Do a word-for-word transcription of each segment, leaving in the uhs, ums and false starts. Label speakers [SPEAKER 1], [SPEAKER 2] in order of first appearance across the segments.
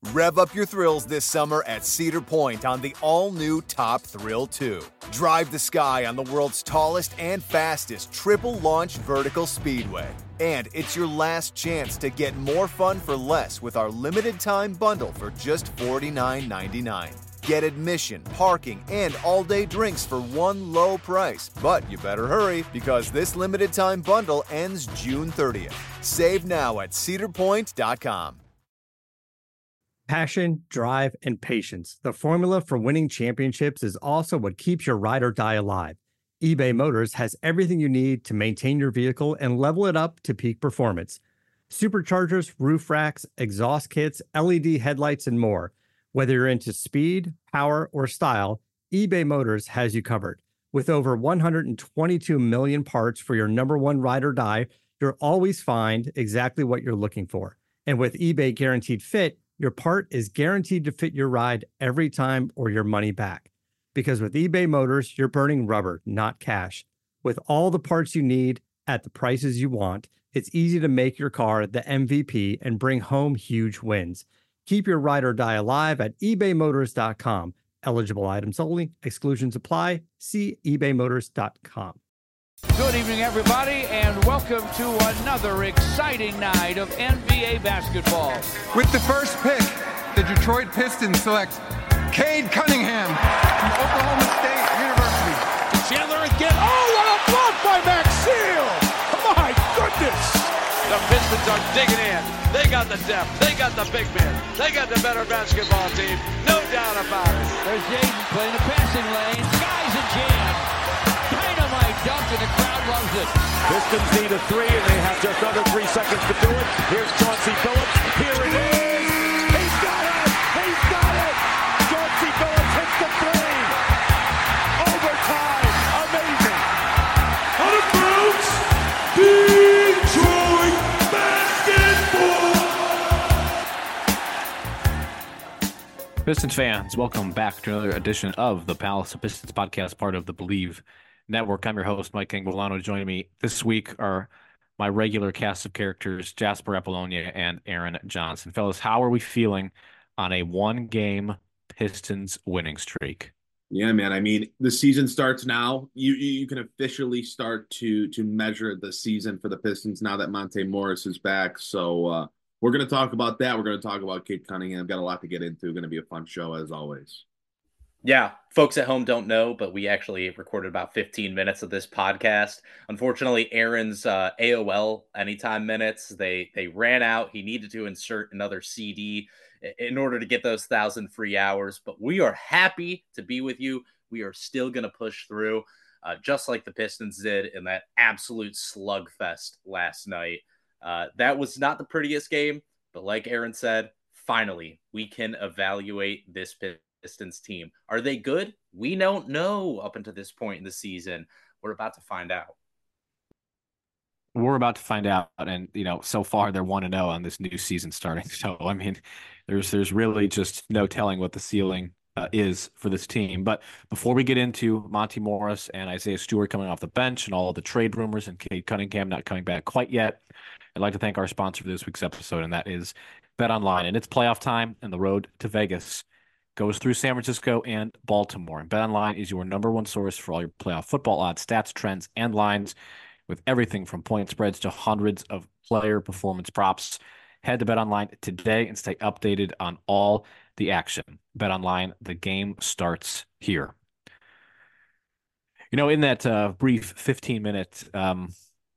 [SPEAKER 1] Rev up your thrills this summer at Cedar Point on the all-new Top Thrill two. Drive the sky on the world's tallest and fastest triple-launch vertical speedway. And it's your last chance to get more fun for less with our limited-time bundle for just forty-nine ninety-nine. Get admission, parking, and all-day drinks for one low price. But you better hurry, because this limited-time bundle ends June thirtieth. Save now at cedar point dot com.
[SPEAKER 2] Passion, drive, and patience. The formula for winning championships is also what keeps your ride or die alive. eBay Motors has everything you need to maintain your vehicle and level it up to peak performance. Superchargers, roof racks, exhaust kits, L E D headlights, and more. Whether you're into speed, power, or style, eBay Motors has you covered. With over one hundred twenty-two million parts for your number one ride or die, you'll always find exactly what you're looking for. And with eBay Guaranteed Fit, your part is guaranteed to fit your ride every time or your money back. Because with eBay Motors, you're burning rubber, not cash. With all the parts you need at the prices you want, it's easy to make your car the M V P and bring home huge wins. Keep your ride or die alive at ebay motors dot com. Eligible items only. Exclusions apply. See ebay motors dot com.
[SPEAKER 3] Good evening, everybody, and welcome to another exciting night of N B A basketball.
[SPEAKER 4] With the first pick, the Detroit Pistons select Cade Cunningham from Oklahoma State University.
[SPEAKER 3] Chandler again. Oh, what a block by Maxeel! My goodness! The Pistons are digging in. They got the depth. They got the big men. They got the better basketball team. No doubt about it. There's Jaden playing the passing lane. Skies a jam. Dynamite dunk, and the crowd loves it. Pistons need a three, and they have just under three seconds to do it. Here's Chauncey Billups. Here it is. He's got it. He's got it. Chauncey Billups hits the three. Overtime. Amazing. Out of bounds. Detroit basketball.
[SPEAKER 5] Pistons fans, welcome back to another edition of the Palace of Pistons podcast, part of the Believe Network. I'm your host, Mike Angolano. Joining me this week are my regular cast of characters, Jasper Apollonia and Aaron Johnson. Fellas, how are we feeling on a one-game Pistons winning streak?
[SPEAKER 6] Yeah, man. I mean, the season starts now. You you can officially start to to measure the season for the Pistons now that Monte Morris is back. So uh, we're going to talk about that. We're going to talk about Cade Cunningham. Got a lot to get into. Going to be a fun show as always.
[SPEAKER 7] Yeah, folks at home don't know, but we actually recorded about fifteen minutes of this podcast. Unfortunately, Aaron's uh, A O L Anytime minutes, they they ran out. He needed to insert another C D in order to get those thousand free hours. But we are happy to be with you. We are still going to push through, uh, just like the Pistons did in that absolute slugfest last night. Uh, that was not the prettiest game, but like Aaron said, finally, we can evaluate this Pistons team. Are they good? We don't know up until this point in the season. We're about to find out.
[SPEAKER 5] We're about to find out, and you know, so far they're one and zero on this new season starting. So, I mean, there's there's really just no telling what the ceiling uh, is for this team. But before we get into Monte Morris and Isaiah Stewart coming off the bench and all of the trade rumors and Cade Cunningham not coming back quite yet, I'd like to thank our sponsor for this week's episode, and that is BetOnline. And it's playoff time, and the road to Vegas goes through San Francisco and Baltimore. And BetOnline is your number one source for all your playoff football odds, stats, trends, and lines, with everything from point spreads to hundreds of player performance props. Head to BetOnline today and stay updated on all the action. BetOnline, the game starts here. You know, in that uh, brief fifteen-minute um,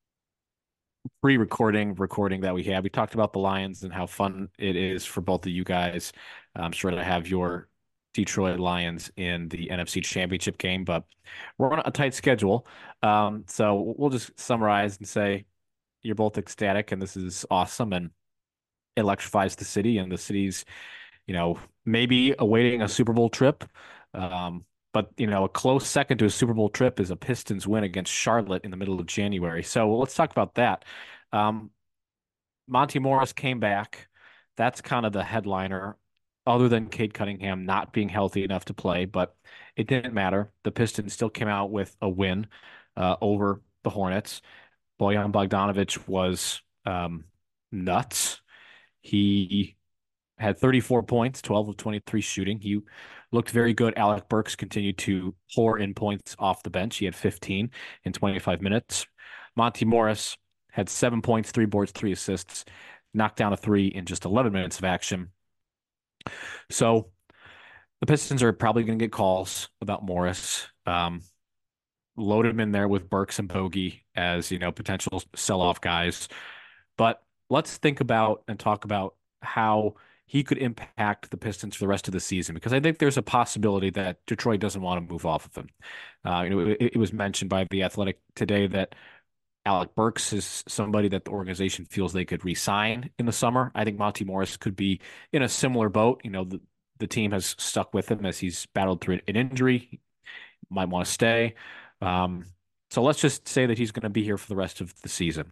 [SPEAKER 5] pre-recording recording that we had, we talked about the Lions and how fun it is for both of you guys. I'm sure to have your Detroit Lions in the N F C Championship game, but we're on a tight schedule. Um, so we'll just summarize and say you're both ecstatic, and this is awesome and electrifies the city, and the city's, you know, maybe awaiting a Super Bowl trip. Um, but, you know, a close second to a Super Bowl trip is a Pistons win against Charlotte in the middle of January. So let's talk about that. Um, Monte Morris came back. That's kind of the headliner, other than Cade Cunningham not being healthy enough to play, but it didn't matter. The Pistons still came out with a win uh, over the Hornets. Bojan Bogdanovic was um, nuts. He had thirty-four points, twelve of twenty-three shooting. He looked very good. Alec Burks continued to pour in points off the bench. He had fifteen in twenty-five minutes. Monte Morris had seven points, three boards, three assists, knocked down a three in just eleven minutes of action. So the Pistons are probably going to get calls about Morris. Um, load him in there with Burks and Bogey as, you know, potential sell-off guys. But let's think about and talk about how he could impact the Pistons for the rest of the season, because I think there's a possibility that Detroit doesn't want to move off of him. Uh, you know, it, it was mentioned by The Athletic today that Alec Burks is somebody that the organization feels they could re-sign in the summer. I think Monte Morris could be in a similar boat. You know, the, the team has stuck with him as he's battled through an injury. He might want to stay. Um, so let's just say that he's going to be here for the rest of the season.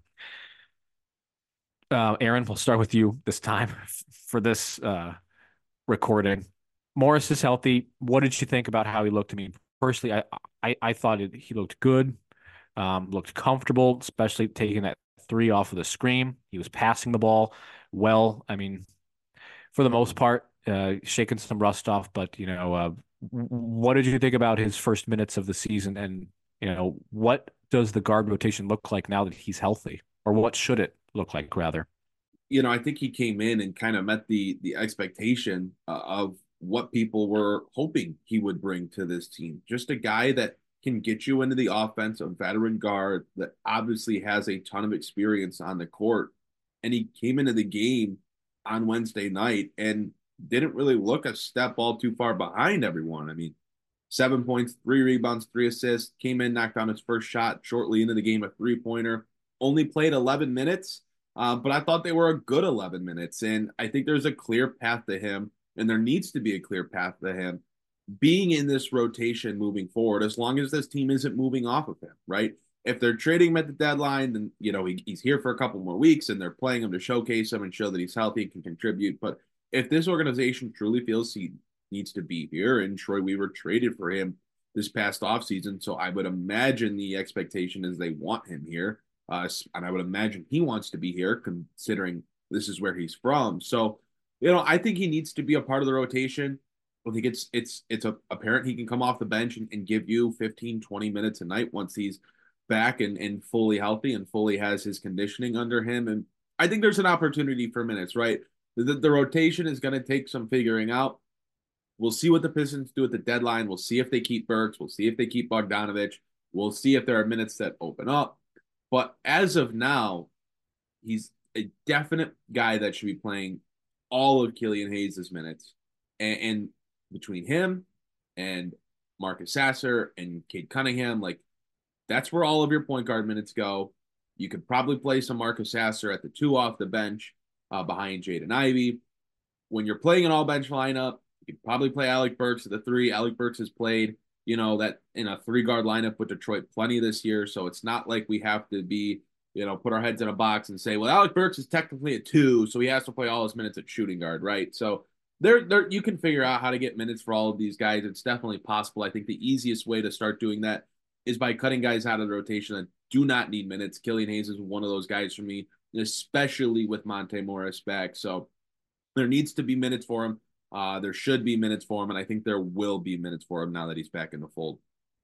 [SPEAKER 5] Uh, Aaron, we'll start with you this time for this uh, recording. Morris is healthy. What did you think about how he looked? I mean, personally, I I, I thought it, he looked good, um, looked comfortable, especially taking that three off of the screen. He was passing the ball well. I mean, for the most part, uh, shaking some rust off. But, you know, uh, what did you think about his first minutes of the season? And, you know, what does the guard rotation look like now that he's healthy? Or what should it look like, rather?
[SPEAKER 6] You know, I think he came in and kind of met the the expectation uh, of what people were hoping he would bring to this team. Just a guy that can get you into the offense, a veteran guard that obviously has a ton of experience on the court. And he came into the game on Wednesday night and didn't really look a step all too far behind everyone. I mean, seven points, three rebounds, three assists, came in, knocked down his first shot shortly into the game, a three-pointer. Only played eleven minutes, uh, but I thought they were a good eleven minutes. And I think there's a clear path to him, and there needs to be a clear path to him being in this rotation moving forward, as long as this team isn't moving off of him, right? If they're trading him at the deadline, then, you know, he, he's here for a couple more weeks and they're playing him to showcase him and show that he's healthy and can contribute. But if this organization truly feels he needs to be here, and Troy Weaver traded for him this past offseason, so I would imagine the expectation is they want him here. Uh, and I would imagine he wants to be here, considering this is where he's from. So, you know, I think he needs to be a part of the rotation. I think it's it's it's a, apparent he can come off the bench and, and give you fifteen, twenty minutes a night once he's back and, and fully healthy and fully has his conditioning under him. And I think there's an opportunity for minutes, right? The, the rotation is going to take some figuring out. We'll see what the Pistons do at the deadline. We'll see if they keep Burks. We'll see if they keep Bogdanovich. We'll see if there are minutes that open up. But as of now, he's a definite guy that should be playing all of Killian Hayes' minutes. And, and between him and Marcus Sasser and Cade Cunningham, like, that's where all of your point guard minutes go. You could probably play some Marcus Sasser at the two off the bench uh, behind Jaden Ivey. When you're playing an all-bench lineup, you could probably play Alec Burks at the three. Alec Burks has played, you know, that in a three-guard lineup with Detroit plenty this year, so it's not like we have to be, you know, put our heads in a box and say, well, Alec Burks is technically a two, so he has to play all his minutes at shooting guard, right? So there, there, you can figure out how to get minutes for all of these guys. It's definitely possible. I think the easiest way to start doing that is by cutting guys out of the rotation that do not need minutes. Killian Hayes is one of those guys for me, especially with Monte Morris back. So there needs to be minutes for him. Uh, there should be minutes for him, and I think there will be minutes for him now that he's back in the fold.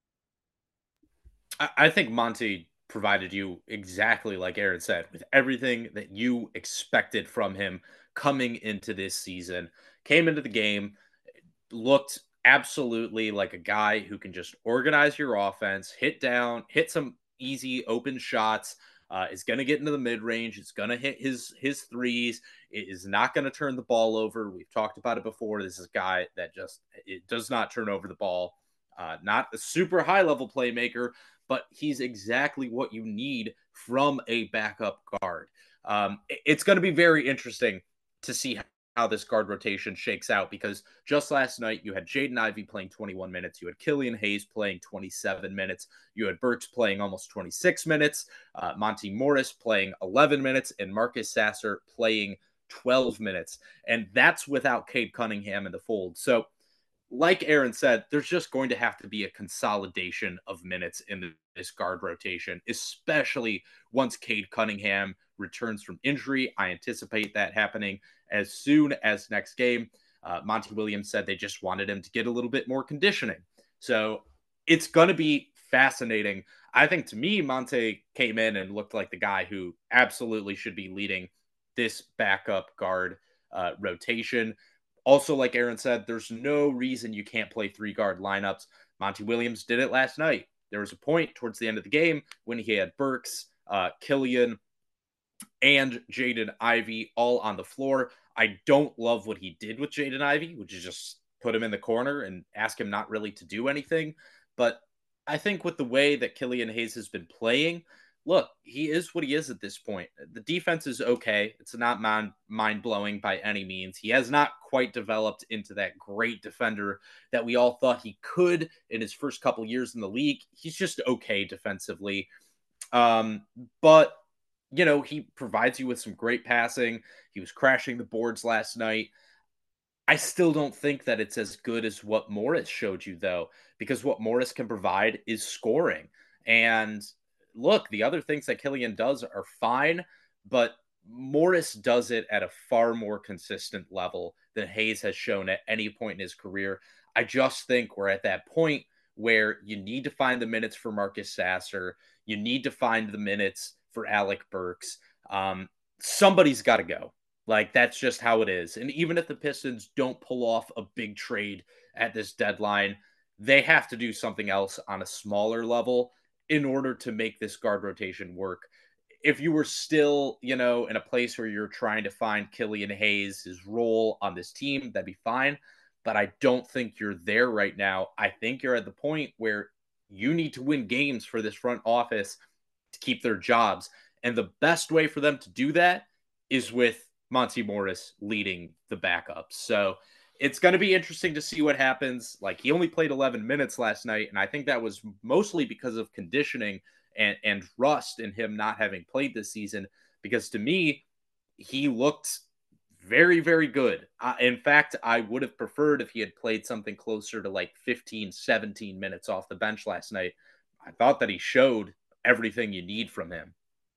[SPEAKER 7] I think Monte provided you exactly like Aaron said, with everything that you expected from him coming into this season. Came into the game, looked absolutely like a guy who can just organize your offense, hit down, hit some easy open shots, uh, is going to get into the mid-range. It's going to hit his his threes. It is not going to turn the ball over. We've talked about it before. This is a guy that just it does not turn over the ball. Uh, not a super high-level playmaker, but he's exactly what you need from a backup guard. Um, it's going to be very interesting to see how how this guard rotation shakes out, because just last night you had Jaden Ivey playing twenty-one minutes, you had Killian Hayes playing twenty-seven minutes, you had Burks playing almost twenty-six minutes, uh, Monte Morris playing eleven minutes, and Marcus Sasser playing twelve minutes. And that's without Cade Cunningham in the fold. So like Aaron said, there's just going to have to be a consolidation of minutes in this guard rotation, especially once Cade Cunningham returns from injury. I anticipate that happening as soon as next game. Uh, Monty Williams said they just wanted him to get a little bit more conditioning. So it's going to be fascinating. I think to me, Monte came in and looked like the guy who absolutely should be leading this backup guard uh, rotation. Also, like Aaron said, there's no reason you can't play three guard lineups. Monty Williams did it last night. There was a point towards the end of the game when he had Burks, uh, Killian, and Jaden Ivey all on the floor. I don't love what he did with Jaden Ivey, which is just put him in the corner and ask him not really to do anything. But I think with the way that Killian Hayes has been playing, look, he is what he is at this point. The defense is okay. It's not mind, mind-blowing by any means. He has not quite developed into that great defender that we all thought he could in his first couple years in the league. He's just okay defensively. Um, but, you know, he provides you with some great passing. He was crashing the boards last night. I still don't think that it's as good as what Morris showed you, though, because what Morris can provide is scoring. And look, the other things that Killian does are fine, but Morris does it at a far more consistent level than Hayes has shown at any point in his career. I just think we're at that point where you need to find the minutes for Marcus Sasser. You need to find the minutes for Alec Burks. Um, somebody's got to go. Like, that's just how it is. And even if the Pistons don't pull off a big trade at this deadline, they have to do something else on a smaller level in order to make this guard rotation work. If you were still, you know, in a place where you're trying to find Killian Hayes' his role on this team, that'd be fine. But I don't think you're there right now. I think you're at the point where you need to win games for this front office to keep their jobs. And the best way for them to do that is with Monty Morris leading the backups. So it's going to be interesting to see what happens. Like, he only played eleven minutes last night, and I think that was mostly because of conditioning and, and rust in him not having played this season, because to me, he looked very, very good. Uh, in fact, I would have preferred if he had played something closer to like fifteen, seventeen minutes off the bench last night. I thought that he showed everything you need from him.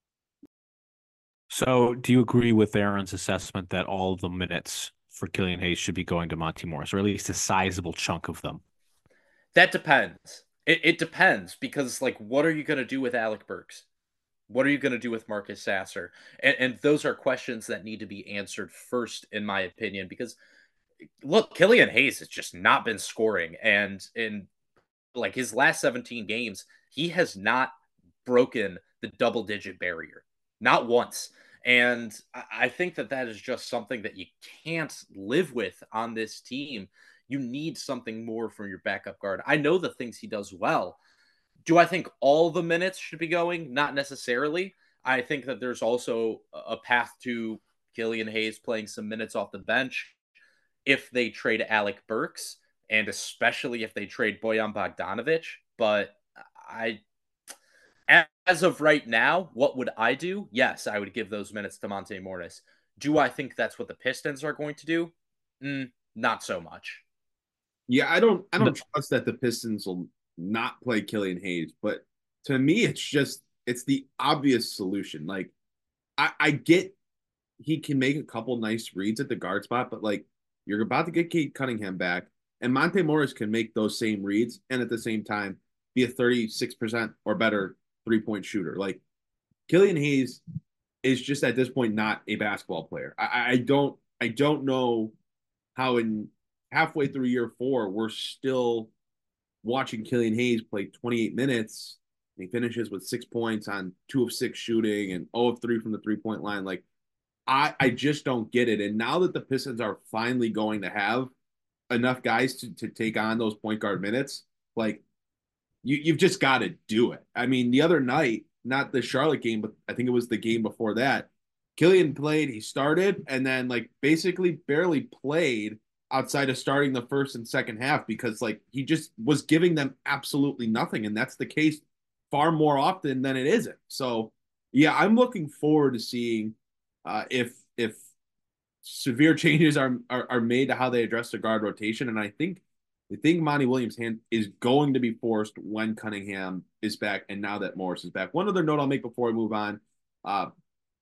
[SPEAKER 5] So do you agree with Aaron's assessment that all the minutes for Killian Hayes should be going to Monty Morris, or at least a sizable chunk of them?
[SPEAKER 7] That depends. It, it depends, because, like, what are you going to do with Alec Burks? What are you going to do with Marcus Sasser? And, and those are questions that need to be answered first, in my opinion, because, look, Killian Hayes has just not been scoring. And in, like, his last seventeen games, he has not broken the double-digit barrier. Not once. And I think that that is just something that you can't live with on this team. You need something more from your backup guard. I know the things he does well. Do I think all the minutes should be going? Not necessarily. I think that there's also a path to Killian Hayes playing some minutes off the bench if they trade Alec Burks, and especially if they trade Bojan Bogdanovic. But I... as of right now, what would I do? Yes, I would give those minutes to Monte Morris. Do I think that's what the Pistons are going to do? Mm, not so much.
[SPEAKER 6] Yeah, I don't I don't trust that the Pistons will not play Killian Hayes, but to me, it's just, it's the obvious solution. Like, I, I get he can make a couple nice reads at the guard spot, but, like, you're about to get Cade Cunningham back, and Monte Morris can make those same reads and at the same time be a thirty-six percent or better three-point shooter. Like, Killian Hayes is just at this point not a basketball player. I, I don't I don't know how in halfway through year four we're still watching Killian Hayes play twenty-eight minutes. He finishes with six points on two of six shooting and zero of three from the three-point line. Like, I, I just don't get it. And now that the Pistons are finally going to have enough guys to, to take on those point guard minutes, like, You, you've just got to do it. I mean, the other night, not the Charlotte game, but I think it was the game before that, Killian played, he started, and then, like, basically barely played outside of starting the first and second half because, like, he just was giving them absolutely nothing, and that's the case far more often than it isn't. So, yeah, I'm looking forward to seeing uh, if if severe changes are, are are made to how they address the guard rotation, and I think I think Monty Williams' hand is going to be forced when Cunningham is back and now that Morris is back. One other note I'll make before we move on. Uh,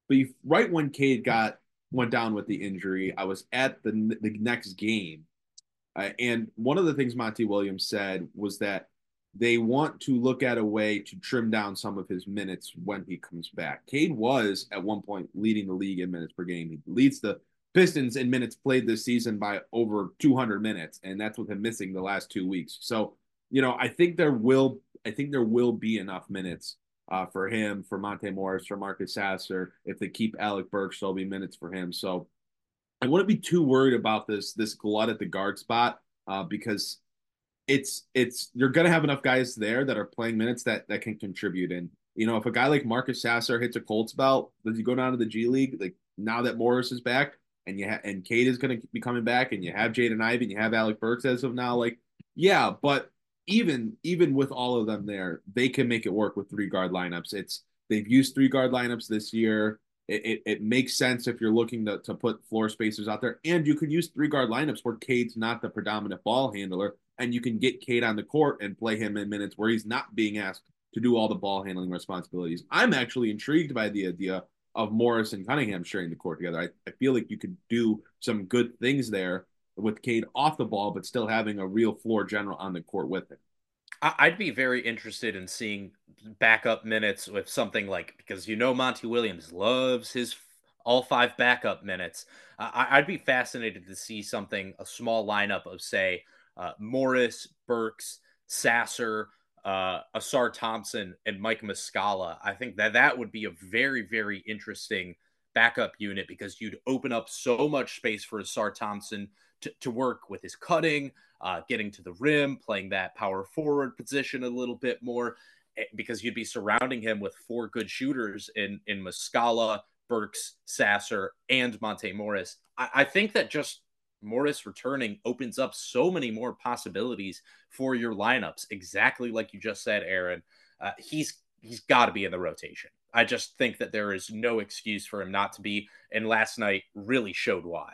[SPEAKER 6] But you, right when Cade got went down with the injury, I was at the the next game, uh, and one of the things Monty Williams said was that they want to look at a way to trim down some of his minutes when he comes back. Cade was at one point leading the league in minutes per game. He leads the Pistons in minutes played this season by over two hundred minutes, and that's with him missing the last two weeks. So, you know, I think there will, I think there will be enough minutes uh, for him, for Monte Morris, for Marcus Sasser. If they keep Alec Burks, there'll be minutes for him. So, I wouldn't be too worried about this this glut at the guard spot uh, because it's it's you're gonna have enough guys there that are playing minutes that that can contribute. And you know, if a guy like Marcus Sasser hits a cold spell, does he go down to the G League? Like now that Morris is back, and you ha- and Cade is going to be coming back, and you have Jaden Ivey, and you have Alec Burks as of now, like yeah, but even even with all of them there, they can make it work with three guard lineups. It's they've used three guard lineups this year. It, it, it makes sense if you're looking to, to put floor spacers out there, and you can use three guard lineups where Cade's not the predominant ball handler, and you can get Cade on the court and play him in minutes where he's not being asked to do all the ball handling responsibilities. I'm actually intrigued by the idea of Morris and Cunningham sharing the court together. I, I feel like you could do some good things there with Cade off the ball, but still having a real floor general on the court with him.
[SPEAKER 7] I'd be very interested in seeing backup minutes with something like, because you know Monty Williams loves his all five backup minutes. Uh, I'd be fascinated to see something, a small lineup of, say, uh, Morris, Burks, Sasser, uh, Ausar Thompson, and Mike Muscala. I think that that would be a very, very interesting backup unit because you'd open up so much space for Ausar Thompson to, to work with his cutting, uh, getting to the rim, playing that power forward position a little bit more, because you'd be surrounding him with four good shooters in, in Muscala, Burks, Sasser, and Monte Morris. I, I think that just Morris returning opens up so many more possibilities for your lineups. Exactly like you just said, Aaron. Uh, he's he's got to be in the rotation. I just think that there is no excuse for him not to be, and last night really showed why.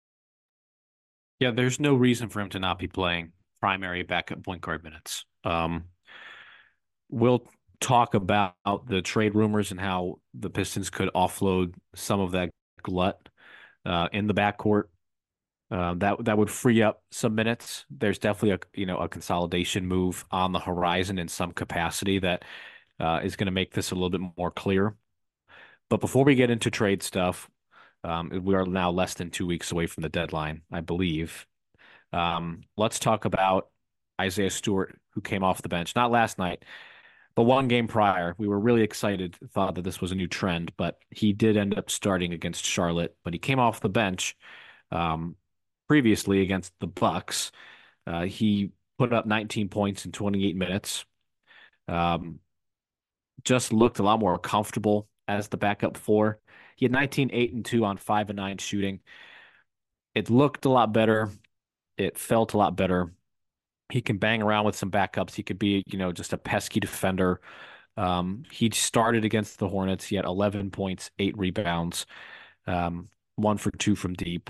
[SPEAKER 5] Yeah, there's no reason for him to not be playing primary backup point guard minutes. Um, we'll talk about the trade rumors and how the Pistons could offload some of that glut uh, in the backcourt. Uh, that that would free up some minutes. There's definitely a you know a consolidation move on the horizon in some capacity that uh, is going to make this a little bit more clear. But before we get into trade stuff, um, we are now less than two weeks away from the deadline, I believe. Um, let's talk about Isaiah Stewart, who came off the bench, not last night, but one game prior. We were really excited, thought that this was a new trend, but he did end up starting against Charlotte. But he came off the bench um, previously against the Bucks. Uh, he put up nineteen points in twenty-eight minutes. Um, just looked a lot more comfortable as the backup four. He had nineteen, eight, and two on five and nine shooting. It looked a lot better. It felt a lot better. He can bang around with some backups. He could be, you know, just a pesky defender. Um, he started against the Hornets. He had eleven points, eight rebounds, um, one for two from deep.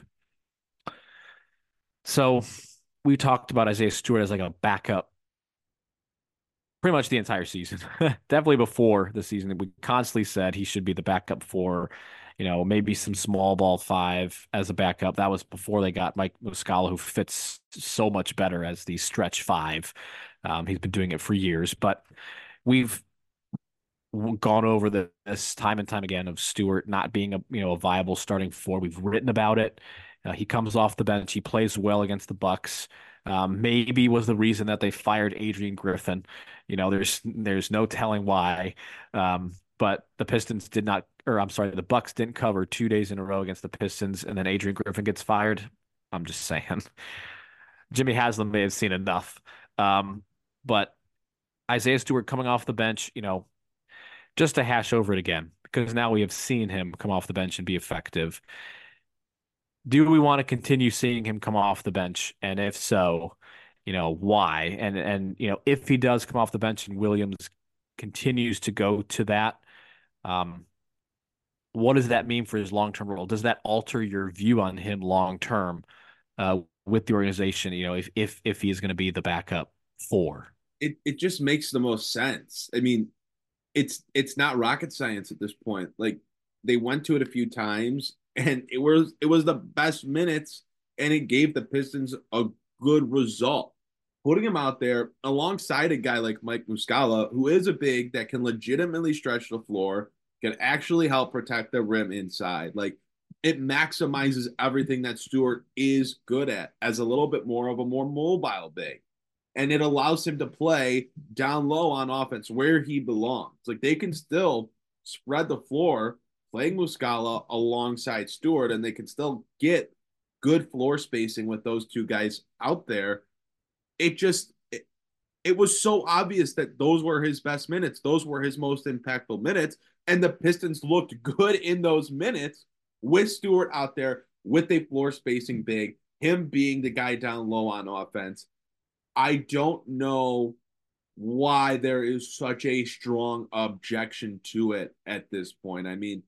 [SPEAKER 5] So we talked about Isaiah Stewart as like a backup pretty much the entire season. Definitely before the season, we constantly said he should be the backup for, you know, maybe some small ball five as a backup. That was before they got Mike Muscala, who fits so much better as the stretch five. Um, he's been doing it for years, but we've gone over this time and time again of Stewart not being a, you know, a viable starting four. We've written about it. Uh, he comes off the bench. He plays well against the Bucks. Um, maybe was the reason that they fired Adrian Griffin. You know, there's there's no telling why. Um, but the Pistons did not, or I'm sorry, the Bucks didn't cover two days in a row against the Pistons, and then Adrian Griffin gets fired. I'm just saying. Jimmy Haslam may have seen enough. Um, but Isaiah Stewart coming off the bench, you know, just to hash over it again, because now we have seen him come off the bench and be effective. Do we want to continue seeing him come off the bench? And if so, you know, why? And, and you know, if he does come off the bench and Williams continues to go to that, um, what does that mean for his long-term role? Does that alter your view on him long-term uh, with the organization, you know, if if if he is going to be the backup four?
[SPEAKER 6] It it just makes the most sense. I mean, it's it's not rocket science at this point. Like, they went to it a few times, and it was it was the best minutes, and it gave the Pistons a good result. Putting him out there alongside a guy like Mike Muscala, who is a big that can legitimately stretch the floor, can actually help protect the rim inside. Like, it maximizes everything that Stewart is good at as a little bit more of a more mobile big. And it allows him to play down low on offense where he belongs. Like, they can still spread the floor playing Muscala alongside Stewart, and they can still get good floor spacing with those two guys out there. It just, it, it was so obvious that those were his best minutes. Those were his most impactful minutes. And the Pistons looked good in those minutes with Stewart out there, with a floor spacing big, him being the guy down low on offense. I don't know why there is such a strong objection to it at this point. I mean,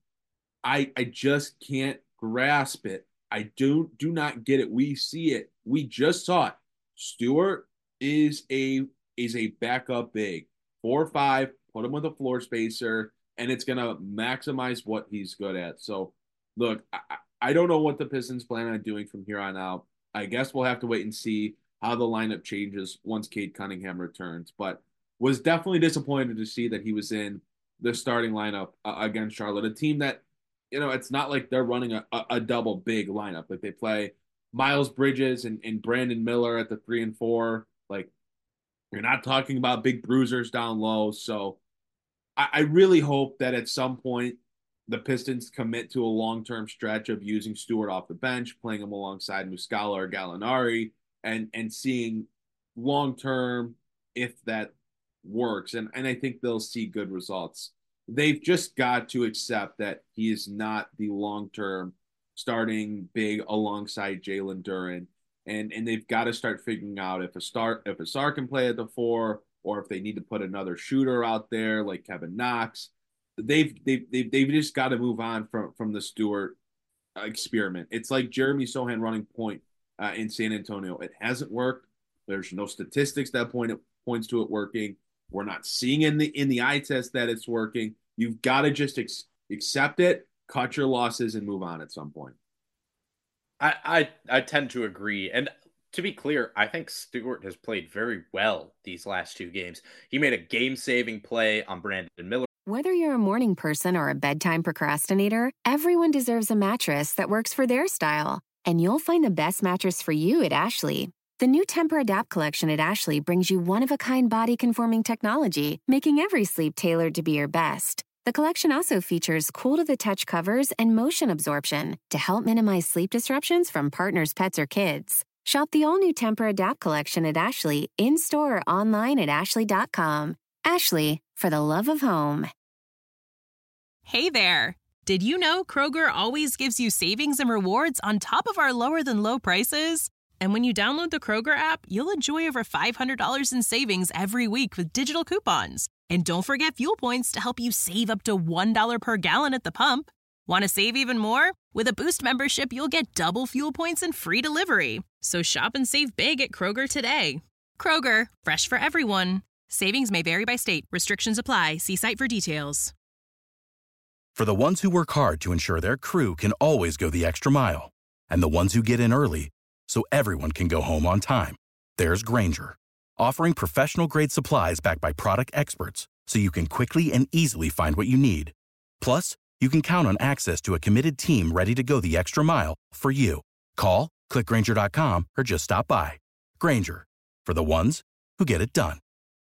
[SPEAKER 6] I I just can't grasp it. I do do not get it. We see it. We just saw it. Stewart is a is a backup big. Four or five, put him with a floor spacer, and it's gonna maximize what he's good at. So look, I, I don't know what the Pistons plan on doing from here on out. I guess we'll have to wait and see how the lineup changes once Cade Cunningham returns, but was definitely disappointed to see that he was in the starting lineup uh, against Charlotte, a team that, you know, it's not like they're running a, a, a double big lineup. Like, they play Miles Bridges and, and Brandon Miller at the three and four. Like, you're not talking about big bruisers down low. So I, I really hope that at some point the Pistons commit to a long-term stretch of using Stewart off the bench, playing him alongside Muscala or Gallinari, and and seeing long-term if that works. And, and I think they'll see good results. They've just got to accept that he is not the long-term starting big alongside Jalen Duren. And and they've got to start figuring out if a start if a star can play at the four, or if they need to put another shooter out there like Kevin Knox. They've they've they've, they've just got to move on from, from the Stewart experiment. It's like Jeremy Sohan running point uh, in San Antonio. It hasn't worked. There's no statistics that point it points to it working. We're not seeing in the in the eye test that it's working. You've got to just ex- accept it, cut your losses, and move on at some point.
[SPEAKER 7] I, I I tend to agree. And to be clear, I think Stewart has played very well these last two games. He made a game-saving play on Brandon Miller.
[SPEAKER 8] Whether you're a morning person or a bedtime procrastinator, everyone deserves a mattress that works for their style. And you'll find the best mattress for you at Ashley. The new Tempur-Adapt collection at Ashley brings you one-of-a-kind body-conforming technology, making every sleep tailored to be your best. The collection also features cool-to-the-touch covers and motion absorption to help minimize sleep disruptions from partners, pets, or kids. Shop the all-new Tempur-Adapt collection at Ashley, in-store or online at ashley dot com. Ashley, for the love of home.
[SPEAKER 9] Hey there! Did you know Kroger always gives you savings and rewards on top of our lower-than-low prices? And when you download the Kroger app, you'll enjoy over five hundred dollars in savings every week with digital coupons. And don't forget fuel points to help you save up to one dollar per gallon at the pump. Want to save even more? With a Boost membership, you'll get double fuel points and free delivery. So shop and save big at Kroger today. Kroger, fresh for everyone. Savings may vary by state. Restrictions apply. See site for details.
[SPEAKER 10] For the ones who work hard to ensure their crew can always go the extra mile, and the ones who get in early so everyone can go home on time, there's Grainger, offering professional-grade supplies backed by product experts so you can quickly and easily find what you need. Plus, you can count on access to a committed team ready to go the extra mile for you. Call, click Grainger dot com, or just stop by. Grainger, for the ones who get it done.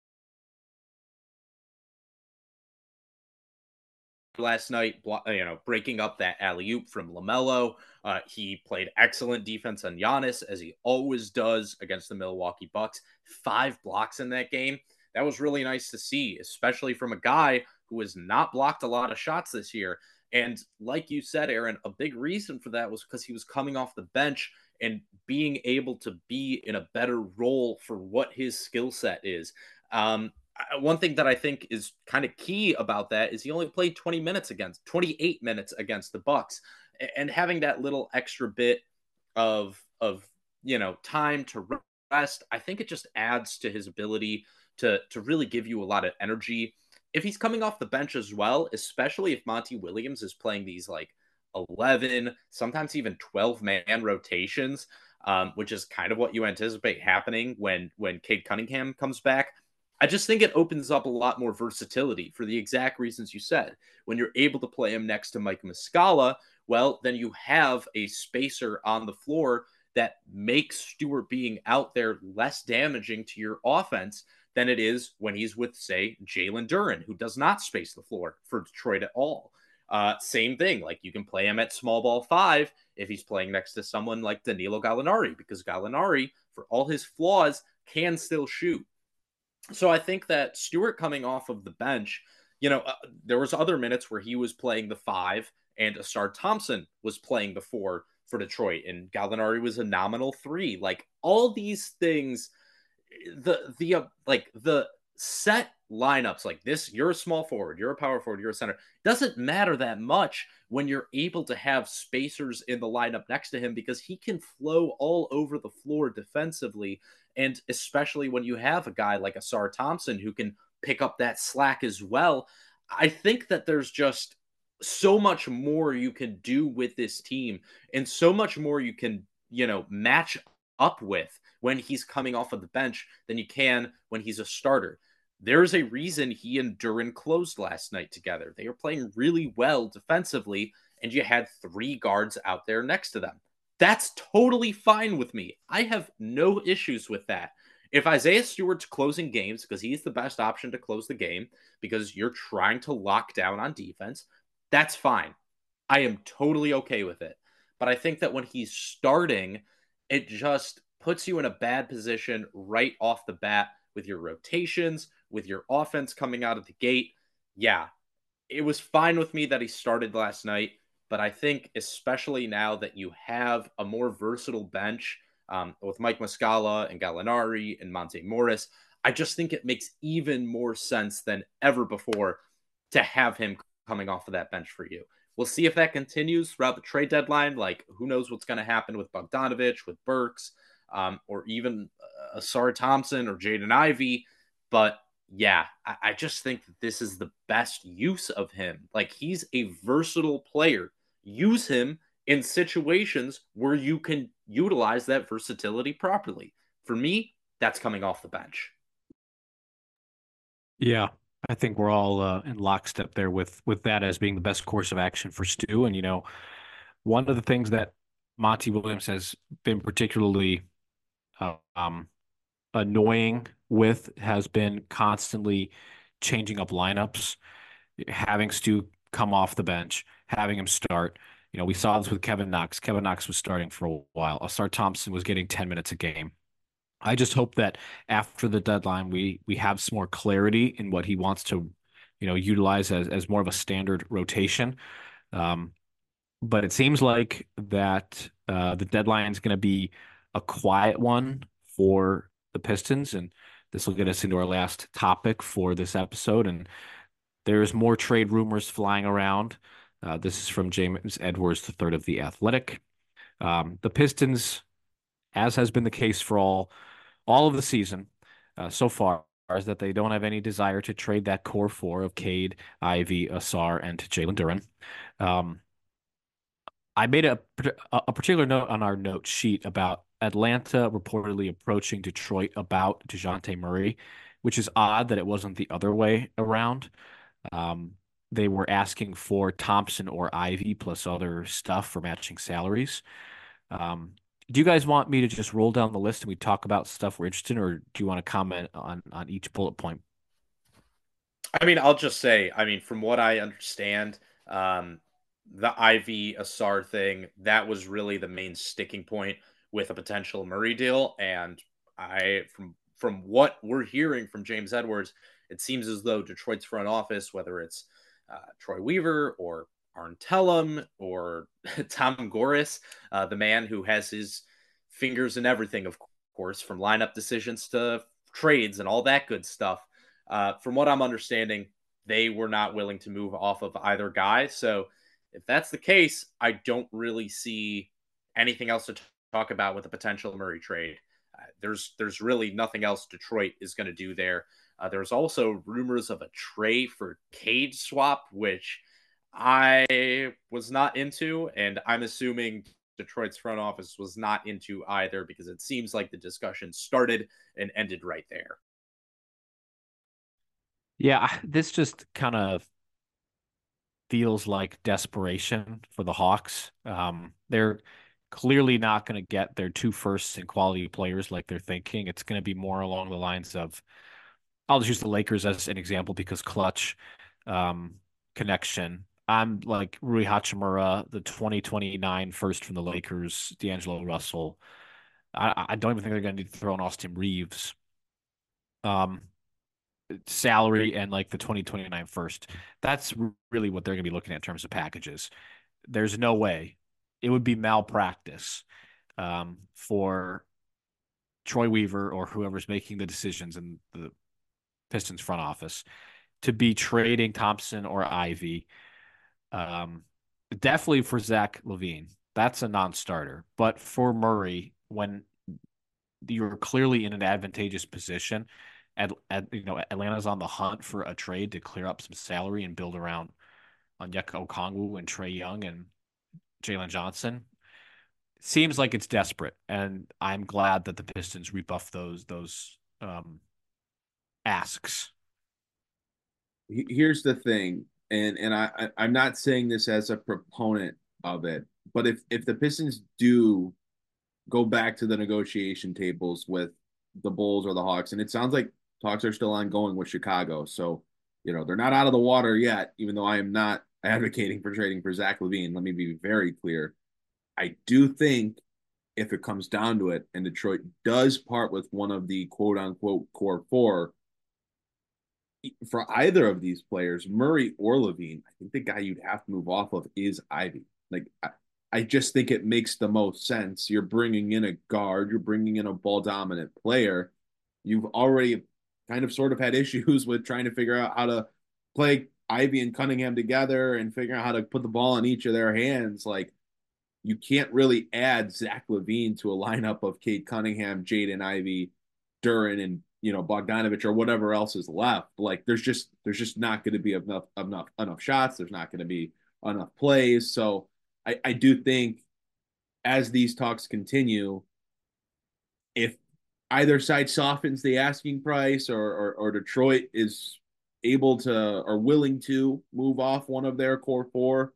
[SPEAKER 7] Last night, you know, breaking up that alley-oop from LaMelo. Uh, he played excellent defense on Giannis, as he always does against the Milwaukee Bucks. Five blocks in that game. That was really nice to see, especially from a guy who has not blocked a lot of shots this year. And like you said, Aaron, a big reason for that was because he was coming off the bench and being able to be in a better role for what his skill set is. Um, One thing that I think is kind of key about that is he only played twenty minutes against twenty-eight minutes against the Bucks, and having that little extra bit of of you know time to rest, I think it just adds to his ability to to really give you a lot of energy. if he's coming off the bench as well, especially if Monty Williams is playing these like eleven, sometimes even twelve man rotations, um, which is kind of what you anticipate happening when, when Cade Cunningham comes back. I just think it opens up a lot more versatility for the exact reasons you said. When you're able to play him next to Mike Muscala, well, then you have a spacer on the floor that makes Stewart being out there less damaging to your offense than it is when he's with, say, Jalen Duren, who does not space the floor for Detroit at all. Uh, same thing, like you can play him at small ball five if he's playing next to someone like Danilo Gallinari, because Gallinari, for all his flaws, can still shoot. So I think that Stewart coming off of the bench, you know, uh, there was other minutes where he was playing the five and Asar Thompson was playing the four for Detroit, and Gallinari was a nominal three. Like all these things, the the uh, like the set lineups like this, you're a small forward, you're a power forward, you're a center, doesn't matter that much when you're able to have spacers in the lineup next to him, because he can flow all over the floor defensively. And especially when you have a guy like Asar Thompson who can pick up that slack as well, I think that there's just so much more you can do with this team, and so much more you can, you know, match up with when he's coming off of the bench than you can when he's a starter. There's a reason he and Duren closed last night together. They are playing really well defensively, and you had three guards out there next to them. That's totally fine with me. I have no issues with that. If Isaiah Stewart's closing games because he's the best option to close the game because you're trying to lock down on defense, that's fine. I am totally okay with it. But I think that when he's starting, it just puts you in a bad position right off the bat with your rotations, with your offense coming out of the gate. Yeah, it was fine with me that he started last night. But I think especially now that you have a more versatile bench um, with Mike Muscala and Gallinari and Monte Morris, I just think it makes even more sense than ever before to have him coming off of that bench for you. We'll see if that continues throughout the trade deadline. Like, who knows what's going to happen with Bogdanovich, with Burks, um, or even uh, Asar Thompson or Jaden Ivey. But yeah, I, I just think that this is the best use of him. Like, he's a versatile player. Use him in situations where you can utilize that versatility properly. For me, that's coming off the bench.
[SPEAKER 5] Yeah, I think we're all uh, in lockstep there with with that as being the best course of action for Stu. And, you know, one of the things that Monty Williams has been particularly uh, um, annoying with has been constantly changing up lineups, having Stu come off the bench, having him start. You know, we saw this with Kevin Knox. Kevin Knox was starting for a while. Asar Thompson was getting ten minutes a game. I just hope that after the deadline, we we have some more clarity in what he wants to, you know, utilize as, as more of a standard rotation. Um, but it seems like that uh, the deadline is going to be a quiet one for the Pistons, and this will get us into our last topic for this episode. And there's more trade rumors flying around. Uh, this is from James Edwards the third of The Athletic. Um, the Pistons, as has been the case for all all of the season uh, so far, is that they don't have any desire to trade that core four of Cade, Ivy, Asar, and Jalen Duren. Um, I made a, a particular note on our note sheet about Atlanta reportedly approaching Detroit about DeJounte Murray, which is odd that it wasn't the other way around. Um, they were asking for Thompson or Ivy plus other stuff for matching salaries. Um, do you guys want me to just roll down the list and we talk about stuff we're interested in, or do you want to comment on, on each bullet point?
[SPEAKER 7] I mean, I'll just say, I mean, from what I understand, um, the Ivy Asar thing, that was really the main sticking point with a potential Murray deal. And I, from from what we're hearing from James Edwards, it seems as though Detroit's front office, whether it's uh, Troy Weaver or Arn Tellem or Tom Gores, uh, the man who has his fingers in everything, of course, from lineup decisions to trades and all that good stuff. Uh, from what I'm understanding, they were not willing to move off of either guy. So if that's the case, I don't really see anything else to t- talk about with a potential Murray trade. Uh, there's there's really nothing else Detroit is going to do there. Uh, there's also rumors of a Trae for Cade swap, which I was not into, and I'm assuming Detroit's front office was not into either, because it seems like the discussion started and ended right there.
[SPEAKER 5] Yeah, this just kind of feels like desperation for the Hawks. Um, they're clearly not going to get their two firsts and quality players like they're thinking. It's going to be more along the lines of, I'll just use the Lakers as an example because clutch um, connection. I'm like Rui Hachimura, the twenty twenty-nine first from the Lakers, D'Angelo Russell. I, I don't even think they're going to need to throw in Austin Reeves. Um, salary and like the twenty twenty-nine first. That's really what they're going to be looking at in terms of packages. There's no way. It would be malpractice um, for Troy Weaver or whoever's making the decisions in the Pistons front office to be trading Thompson or Ivy. Um, definitely for Zach LaVine. That's a non-starter. But for Murray, when you're clearly in an advantageous position, at, at you know Atlanta's on the hunt for a trade to clear up some salary and build around Onyeka Okongwu and Trae Young and Jalen Johnson. Seems like it's desperate, and I'm glad that the Pistons rebuffed those those um, asks.
[SPEAKER 6] Here's the thing, and and I, I I'm not saying this as a proponent of it, but if if the Pistons do go back to the negotiation tables with the Bulls or the Hawks, and it sounds like talks are still ongoing with Chicago, so you know they're not out of the water yet. Even though I am not advocating for trading for Zach LaVine, let me be very clear. I do think if it comes down to it, and Detroit does part with one of the quote unquote core four, for either of these players, Murray or LaVine, I think the guy you'd have to move off of is Ivy. Like, I, I just think it makes the most sense. You're bringing in a guard, you're bringing in a ball dominant player. You've already kind of sort of had issues with trying to figure out how to play Ivy and Cunningham together and figuring out how to put the ball in each of their hands. Like, you can't really add Zach LaVine to a lineup of Cade Cunningham, Jaden Ivey, Duren, and you know Bogdanovich or whatever else is left. Like there's just there's just not going to be enough enough enough shots. There's not going to be enough plays. So I, I do think as these talks continue, if either side softens the asking price or or, or Detroit is able to or willing to move off one of their core four,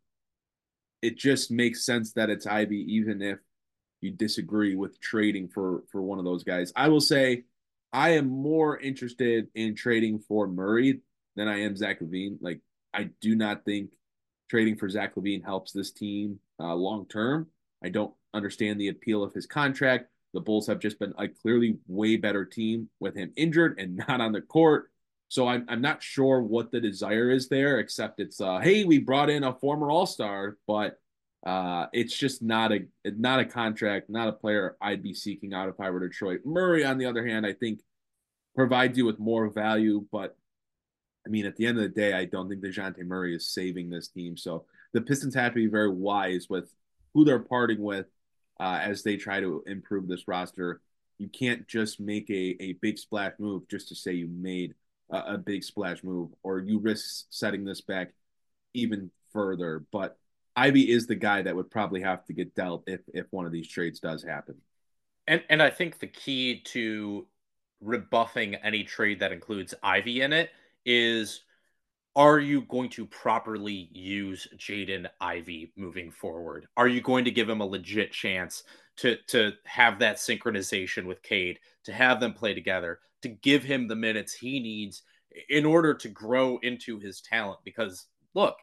[SPEAKER 6] it just makes sense that it's Ivy, even if you disagree with trading for for one of those guys. I will say I am more interested in trading for Murray than I am Zach LaVine. Like, I do not think trading for Zach LaVine helps this team uh, long term. I don't understand the appeal of his contract. The Bulls have just been a clearly way better team with him injured and not on the court. So I'm I'm not sure what the desire is there, except it's uh, hey, we brought in a former All-Star, but uh, it's just not a not a contract, not a player I'd be seeking out if I were Detroit. Murray, on the other hand, I think provides you with more value, but I mean, at the end of the day, I don't think DeJounte Murray is saving this team. So the Pistons have to be very wise with who they're parting with uh, as they try to improve this roster. You can't just make a, a big splash move just to say you made a, a big splash move, or you risk setting this back even further. But Ivy is the guy that would probably have to get dealt if if one of these trades does happen.
[SPEAKER 7] And and I think the key to rebuffing any trade that includes Ivy in it is, are you going to properly use Jaden Ivey moving forward? Are you going to give him a legit chance to to have that synchronization with Cade, to have them play together, to give him the minutes he needs in order to grow into his talent? Because look,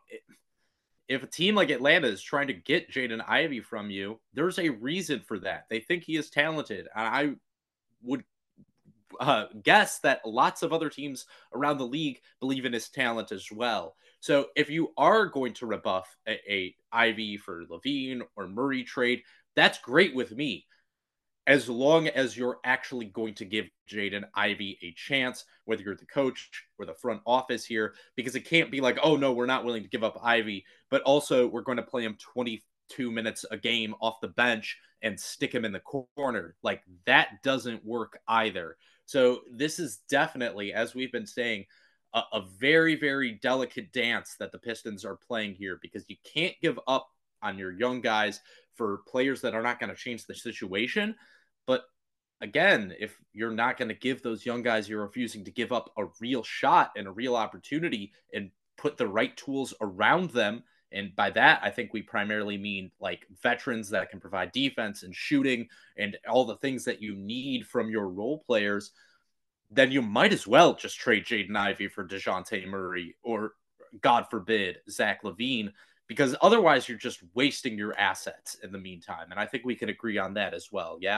[SPEAKER 7] if a team like Atlanta is trying to get Jaden Ivey from you, there's a reason for that. They think he is talented. And I would uh, guess that lots of other teams around the league believe in his talent as well. So if you are going to rebuff a, a Ivy for LaVine or Murray trade, that's great with me, as long as you're actually going to give Jaden Ivey a chance, whether you're the coach or the front office here, because it can't be like, oh no, we're not willing to give up Ivy, but also we're going to play him twenty, two minutes a game off the bench and stick him in the corner. Like, that doesn't work either. So this is definitely, as we've been saying, a, a very, very delicate dance that the Pistons are playing here, because you can't give up on your young guys for players that are not going to change the situation. But again, if you're not going to give those young guys, you're refusing to give up a real shot and a real opportunity and put the right tools around them. And by that, I think we primarily mean like veterans that can provide defense and shooting and all the things that you need from your role players. Then you might as well just trade Jaden Ivey for DeJounte Murray or, God forbid, Zach LaVine, because otherwise you're just wasting your assets in the meantime. And I think we can agree on that as well. Yeah.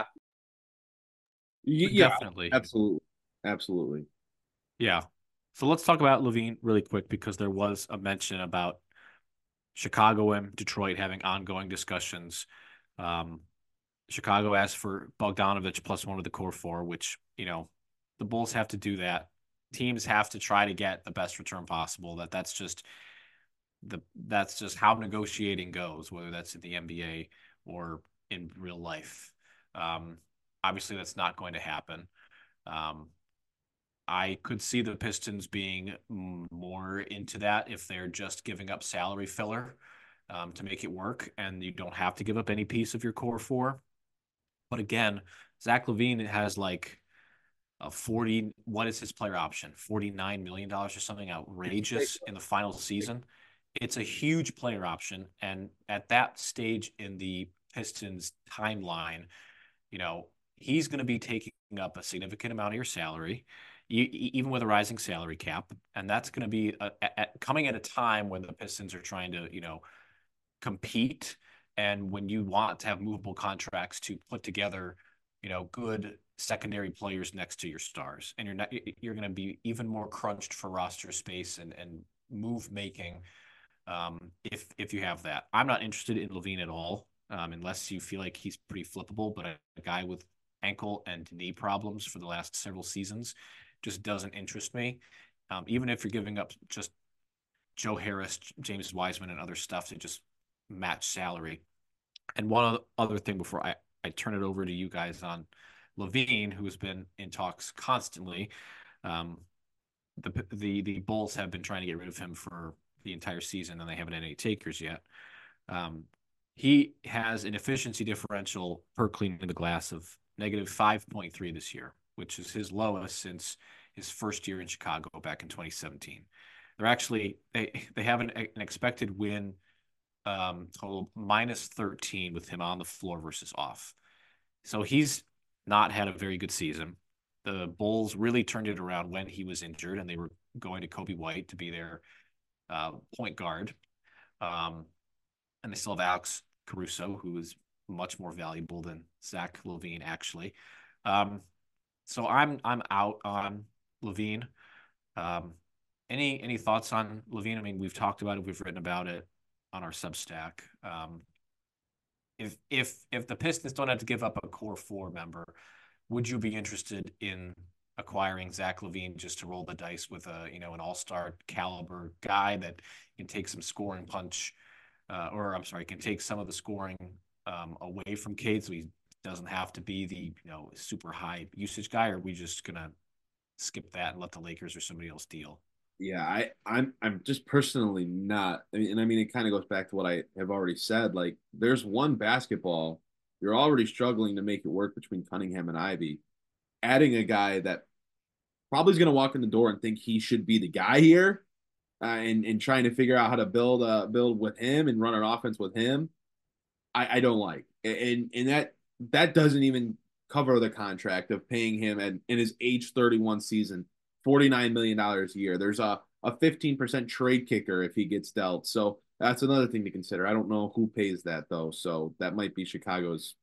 [SPEAKER 6] Yeah,
[SPEAKER 5] Definitely.
[SPEAKER 6] Absolutely. Absolutely.
[SPEAKER 5] Yeah. So let's talk about LaVine really quick, because there was a mention about Chicago and Detroit having ongoing discussions. Um, Chicago asked for Bogdanovich plus one of the core four, which, you know, the Bulls have to do that. Teams have to try to get the best return possible. That that's just the that's just how negotiating goes, whether that's in the N B A or in real life. Um, obviously, that's not going to happen. Um, I could see the Pistons being more into that if they're just giving up salary filler um, to make it work, and you don't have to give up any piece of your core four. But again, Zach LaVine has like a forty, what is his player option? forty-nine million dollars or something outrageous in the final season. It's a huge player option. And at that stage in the Pistons timeline, you know, he's going to be taking up a significant amount of your salary, you, even with a rising salary cap. And that's going to be a, a, coming at a time when the Pistons are trying to, you know, compete. And when you want to have movable contracts to put together, you know, good secondary players next to your stars, and you're not, you're going to be even more crunched for roster space and, and move making. Um, if, if you have that, I'm not interested in LaVine at all. Um, unless you feel like he's pretty flippable, but a, a guy with ankle and knee problems for the last several seasons just doesn't interest me. Um, even if you're giving up just Joe Harris, James Wiseman, and other stuff to just match salary. And one other thing before I, I turn it over to you guys on LaVine, who has been in talks constantly. Um, the, the, the Bulls have been trying to get rid of him for the entire season, and they haven't had any takers yet. Um, He has an efficiency differential per cleaning the glass of negative five point three this year, which is his lowest since his first year in Chicago back in twenty seventeen. They're actually, they, they have an, an expected win um, total minus thirteen with him on the floor versus off. So he's not had a very good season. The Bulls really turned it around when he was injured, and they were going to Kobe White to be their uh, point guard. Um, And they still have Alex Caruso, who is much more valuable than Zach LaVine, actually. Um, so I'm I'm out on LaVine. Um, any any thoughts on LaVine? I mean, we've talked about it, we've written about it on our Substack. Um, if if if the Pistons don't have to give up a core four member, would you be interested in acquiring Zach LaVine just to roll the dice with a you know an all-star caliber guy that can take some scoring punch? Uh, or I'm sorry, can take some of the scoring um, away from Cade, so he doesn't have to be the you know super high usage guy? Or are we just gonna skip that and let the Lakers or somebody else deal?
[SPEAKER 6] Yeah, I, I'm I'm just personally not. I mean, and I mean, it kind of goes back to what I have already said. Like, there's one basketball, you're already struggling to make it work between Cunningham and Ivy. Adding a guy that probably is going to walk in the door and think he should be the guy here. Uh, and, and trying to figure out how to build uh build with him and run an offense with him, I, I don't like. And and that that doesn't even cover the contract of paying him at, in his age thirty-one season, forty-nine million dollars a year. There's a, a fifteen percent trade kicker if he gets dealt. So that's another thing to consider. I don't know who pays that, though. So that might be Chicago's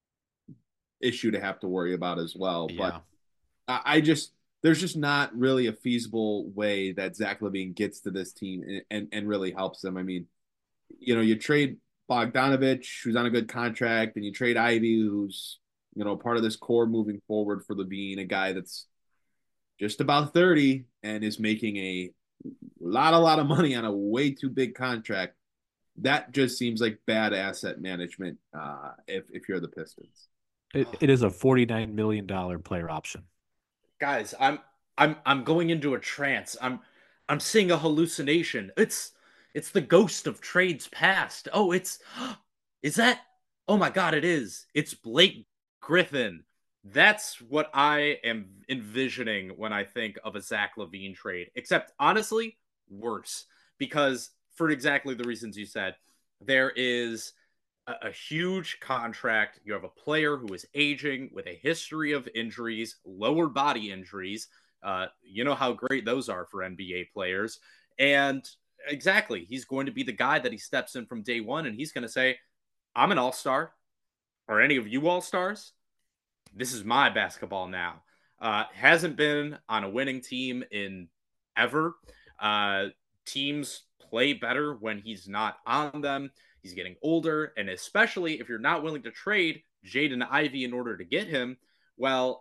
[SPEAKER 6] issue to have to worry about as well.
[SPEAKER 5] Yeah.
[SPEAKER 6] But I, I just – there's just not really a feasible way that Zach LaVine gets to this team and, and, and really helps them. I mean, you know, you trade Bogdanovich, who's on a good contract, and you trade Ivy, who's, you know, part of this core moving forward for LaVine, a guy that's just about thirty and is making a lot, a lot of money on a way too big contract. that just seems like bad asset management uh, if, if you're the Pistons.
[SPEAKER 5] It, it is a forty-nine million dollars player option.
[SPEAKER 7] Guys, I'm I'm I'm going into a trance. I'm I'm seeing a hallucination. It's it's the ghost of trades past. Oh, it's is that oh my god, it is. It's Blake Griffin. That's what I am envisioning when I think of a Zach LaVine trade. Except honestly, worse. Because for exactly the reasons you said, there is a, a huge contract. You have a player who is aging with a history of injuries, lower body injuries. Uh, you know how great those are for N B A players. And exactly, he's going to be the guy that he steps in from day one, and he's going to say, I'm an all-star. Are any of you all-stars? This is my basketball now. Uh, hasn't been on a winning team in ever. Uh, teams play better when he's not on them. He's getting older, and especially if you're not willing to trade Jaden Ivey in order to get him, well,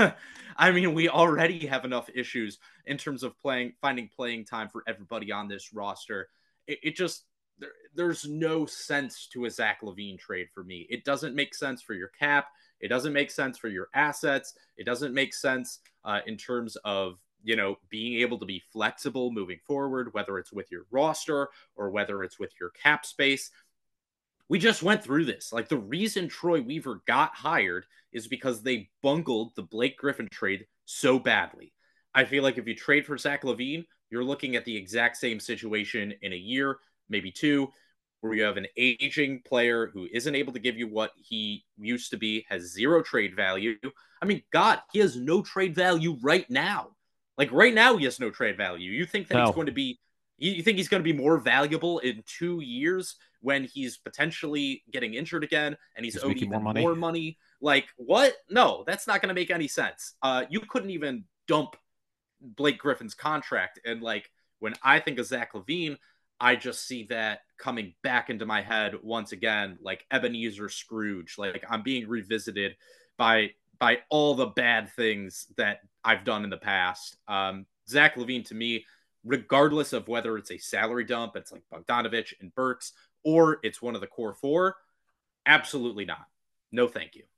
[SPEAKER 7] I mean, we already have enough issues in terms of playing, finding playing time for everybody on this roster. It, it just, there, there's no sense to a Zach LaVine trade for me. It doesn't make sense for your cap. It doesn't make sense for your assets. It doesn't make sense uh, in terms of, you know, being able to be flexible moving forward, whether it's with your roster or whether it's with your cap space. We just went through this. Like, the reason Troy Weaver got hired is because they bungled the Blake Griffin trade so badly. I feel like if you trade for Zach LaVine, you're looking at the exact same situation in a year, maybe two, where you have an aging player who isn't able to give you what he used to be, has zero trade value. I mean, God, he has no trade value right now. Like, right now, he has no trade value. You think that no. he's going to be, you think he's going to be more valuable in two years when he's potentially getting injured again and he's, he's owed even more money. more money? Like, what? No, that's not going to make any sense. Uh, you couldn't even dump Blake Griffin's contract. And, like, when I think of Zach LaVine, I just see that coming back into my head once again, like Ebenezer Scrooge. Like, I'm being revisited by by all the bad things that I've done in the past. Um, Zach LaVine, to me, regardless of whether it's a salary dump, it's like Bogdanovich and Burks, or it's one of the core four, absolutely not. No, thank you.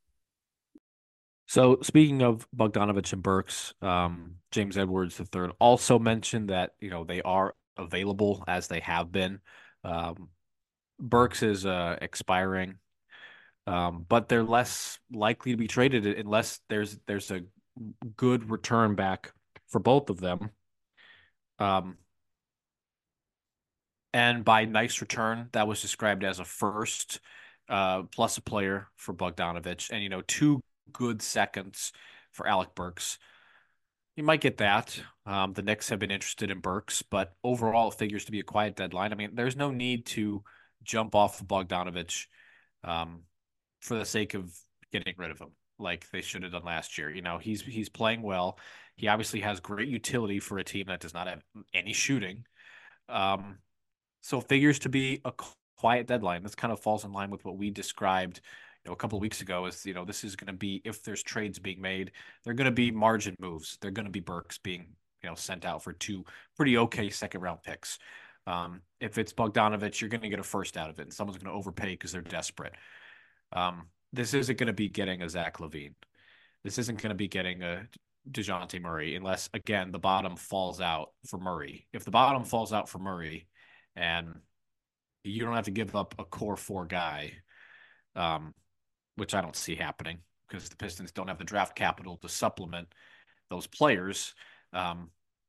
[SPEAKER 5] So speaking of Bogdanovich and Burks, um, James Edwards the third also mentioned that, you know, they are available as they have been. Um, Burks is uh, expiring, um, but they're less likely to be traded unless there's there's a good return back for both of them. Um, and by nice return, that was described as a first uh, plus a player for Bogdanovich, and, you know, two good seconds for Alec Burks. You might get that. Um, the Knicks have been interested in Burks, but overall it figures to be a quiet deadline. I mean, there's no need to jump off of Bogdanovich um, for the sake of getting rid of him like they should have done last year. You know, he's he's playing well. He obviously has great utility for a team that does not have any shooting. Um, so it figures to be a quiet deadline. This kind of falls in line with what we described You know, a couple of weeks ago is, you know, this is going to be, if there's trades being made, they're going to be margin moves. They're going to be Burks being, you know, sent out for two pretty okay second round picks. Um, if it's Bogdanovich, you're going to get a first out of it, and someone's going to overpay because they're desperate. Um, this isn't going to be getting a Zach LaVine. This isn't going to be getting a DeJounte Murray, unless, again, the bottom falls out for Murray. If the bottom falls out for Murray and you don't have to give up a core four guy, um, which I don't see happening because the Pistons don't have the draft capital to supplement those players, um,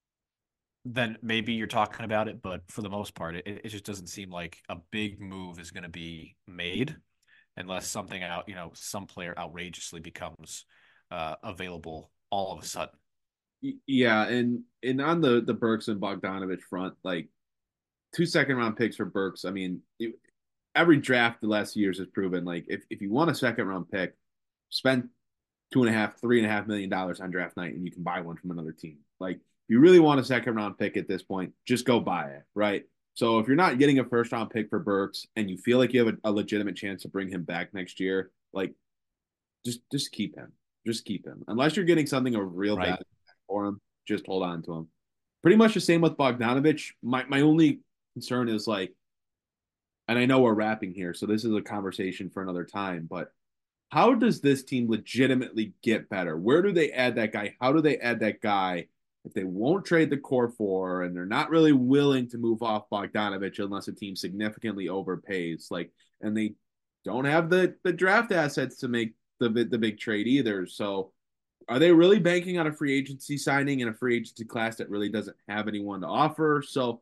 [SPEAKER 5] then maybe you're talking about it. But for the most part, it, it just doesn't seem like a big move is going to be made unless something out, you know, some player outrageously becomes uh, available all of a sudden.
[SPEAKER 6] Yeah, and and on the the Burks and Bogdanovich front, like two second round picks for Burks. I mean, it, every draft the last years has proven, like, if, if you want a second round pick, spend two and a half, three and a half million dollars on draft night and you can buy one from another team. Like, if you really want a second round pick at this point, just go buy it, right? So if you're not getting a first round pick for Burks and you feel like you have a, a legitimate chance to bring him back next year, like, just just keep him. Just keep him. Unless you're getting something of real
[SPEAKER 5] Right.
[SPEAKER 6] value for him, just hold on to him. Pretty much the same with Bogdanovich. My my only concern is, like, and I know we're wrapping here, so this is a conversation for another time, but how does this team legitimately get better? Where do they add that guy? How do they add that guy if they won't trade the core four and they're not really willing to move off Bogdanovich unless a team significantly overpays? Like, and they don't have the the draft assets to make the the big trade either. So, are they really banking on a free agency signing in a free agency class that really doesn't have anyone to offer? So,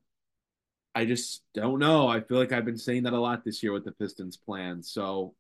[SPEAKER 6] I just don't know. I feel like I've been saying that a lot this year with the Pistons plan. So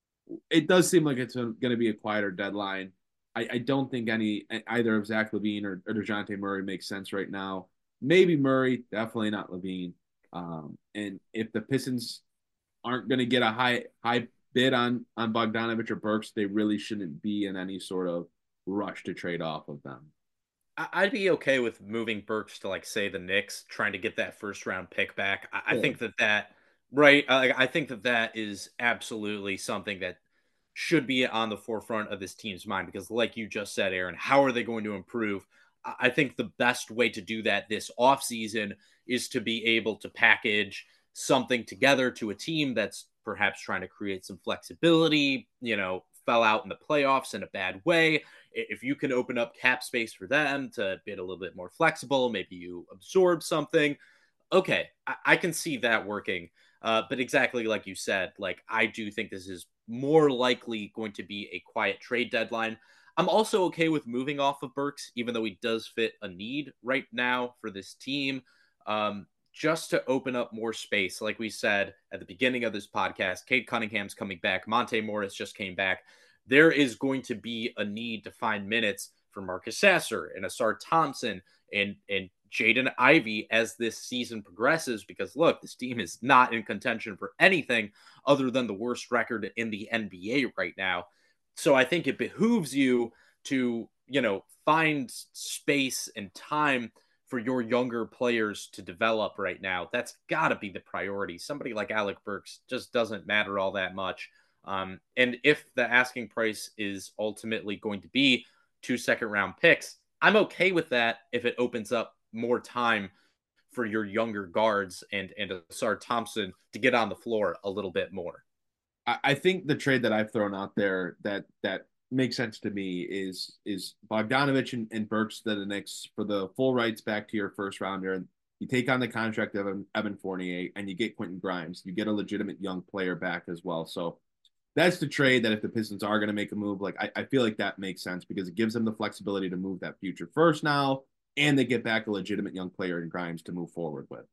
[SPEAKER 6] it does seem like it's going to be a quieter deadline. I, I don't think any either of Zach LaVine or, or DeJounte Murray makes sense right now. Maybe Murray, definitely not LaVine. Um, and if the Pistons aren't going to get a high high bid on on Bogdanovich or Burks, they really shouldn't be in any sort of rush to trade off of them.
[SPEAKER 7] I'd be okay with moving Burks to, like, say, the Knicks, trying to get that first round pick back. I, yeah. I think that that right. I, I think that that is absolutely something that should be on the forefront of this team's mind, because like you just said, Aaron, how are they going to improve? I think the best way to do that this offseason is to be able to package something together to a team that's perhaps trying to create some flexibility, you know, fell out in the playoffs in a bad way. If you can open up cap space for them to be a little bit more flexible, maybe you absorb something. Okay, I, I can see that working. Uh, but exactly like you said, like, I do think this is more likely going to be a quiet trade deadline. I'm also okay with moving off of Burks, even though he does fit a need right now for this team, um, just to open up more space. Like we said at the beginning of this podcast, Cade Cunningham's coming back. Monte Morris just came back. There is going to be a need to find minutes for Marcus Sasser and Asar Thompson and, and Jaden Ivey as this season progresses, because look, this team is not in contention for anything other than the worst record in the N B A right now. So I think it behooves you to, you know, find space and time for your younger players to develop right now. That's got to be the priority. Somebody like Alec Burks just doesn't matter all that much. Um, and if the asking price is ultimately going to be two second round picks, I'm okay with that if it opens up more time for your younger guards and, and Asar Thompson to get on the floor a little bit more.
[SPEAKER 6] I, I think the trade that I've thrown out there that, that makes sense to me is, is Bogdanovich and, and Burks to the Knicks for the full rights back to your first rounder. And you take on the contract of Evan, Evan Fournier and you get Quentin Grimes. You get a legitimate young player back as well. So that's the trade that if the Pistons are going to make a move, like I, I feel like that makes sense because it gives them the flexibility to move that future first now, and they get back a legitimate young player in Grimes to move forward with.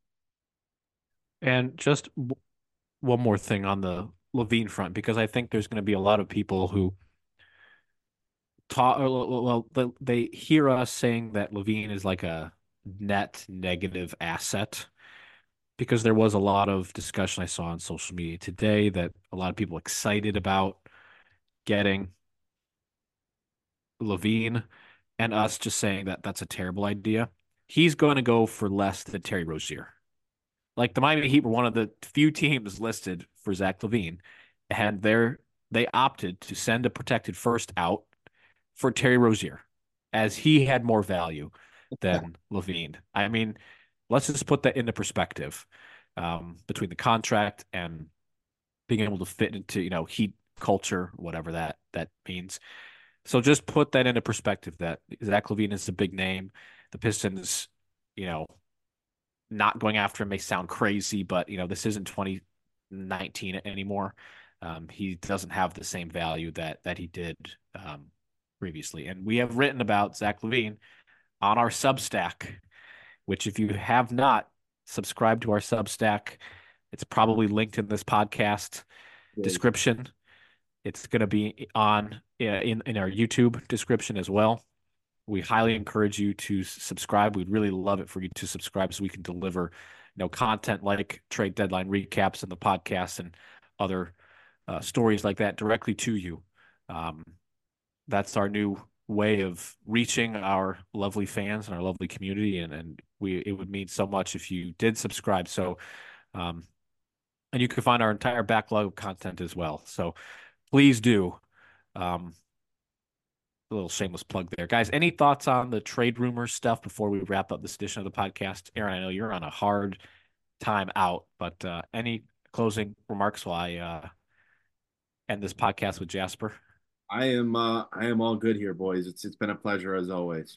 [SPEAKER 5] And just w- one more thing on the LaVine front, because I think there's going to be a lot of people who talk, well, they hear us saying that LaVine is like a net negative asset, because there was a lot of discussion I saw on social media today that a lot of people excited about getting LaVine, and us just saying that that's a terrible idea. He's going to go for less than Terry Rozier. Like, the Miami Heat were one of the few teams listed for Zach LaVine, and they're, they opted to send a protected first out for Terry Rozier, as he had more value than LaVine. I mean, let's just put that into perspective, um, between the contract and being able to fit into, you know, Heat culture, whatever that that means. So just put that into perspective, that Zach LaVine is a big name. The Pistons, you know, not going after him may sound crazy, but, you know, this isn't twenty nineteen anymore. Um, he doesn't have the same value that that he did um, previously. And we have written about Zach LaVine on our Substack, which, if you have not subscribed to our Substack, it's probably linked in this podcast yeah. description. It's going to be on in, in our YouTube description as well. We highly encourage you to subscribe. We'd really love it for you to subscribe so we can deliver, you know, content like trade deadline recaps and the podcast and other uh, stories like that directly to you. Um, that's our new way of reaching our lovely fans and our lovely community, and, and we it would mean so much if you did subscribe. So, um, and you can find our entire backlog of content as well. So please do. Um, a little shameless plug there, guys. Any thoughts on the trade rumor stuff before we wrap up this edition of the podcast? Aaron, I know you're on a hard time out, but uh, any closing remarks while I uh, end this podcast with Jasper?
[SPEAKER 6] I am uh, I am all good here, boys. It's it's been a pleasure as always.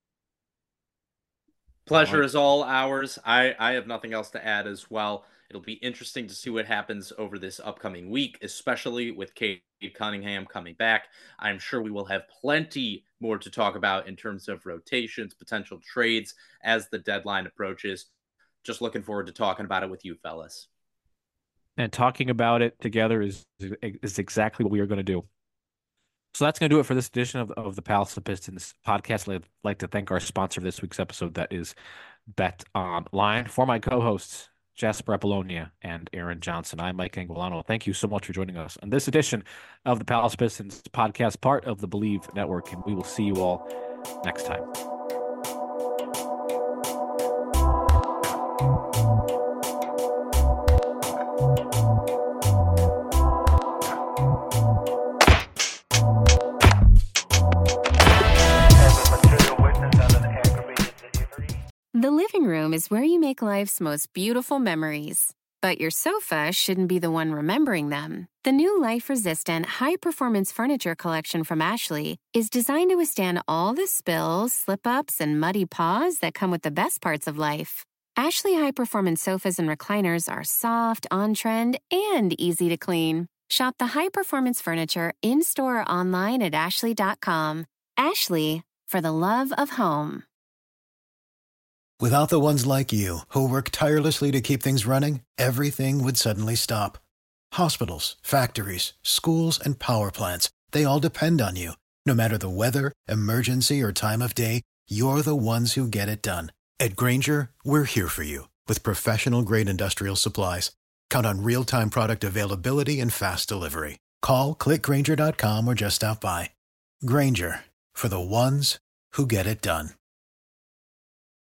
[SPEAKER 7] Pleasure is all ours. I, I have nothing else to add as well. It'll be interesting to see what happens over this upcoming week, especially with Cade Cunningham coming back. I'm sure we will have plenty more to talk about in terms of rotations, potential trades as the deadline approaches. Just looking forward to talking about it with you fellas.
[SPEAKER 5] And talking about it together is is exactly what we are going to do. So that's going to do it for this edition of, of the Palace of Pistons podcast. I'd like to thank our sponsor of this week's episode, that is Bet Online. For my co-hosts, Jasper Apollonia and Aaron Johnson, I'm Mike Anguilano. Thank you so much for joining us on this edition of the Palace Pistons podcast, part of the Believe Network, and we will see you all next time.
[SPEAKER 8] The living room is where you make life's most beautiful memories. But your sofa shouldn't be the one remembering them. The new life-resistant, high-performance furniture collection from Ashley is designed to withstand all the spills, slip-ups, and muddy paws that come with the best parts of life. Ashley high-performance sofas and recliners are soft, on-trend, and easy to clean. Shop the high-performance furniture in-store or online at ashley dot com. Ashley, for the love of home.
[SPEAKER 11] Without the ones like you, who work tirelessly to keep things running, everything would suddenly stop. Hospitals, factories, schools, and power plants, they all depend on you. No matter the weather, emergency, or time of day, you're the ones who get it done. At Grainger, we're here for you with professional-grade industrial supplies. Count on real-time product availability and fast delivery. Call, click Grainger dot com, or just stop by. Grainger, for the ones who get it done.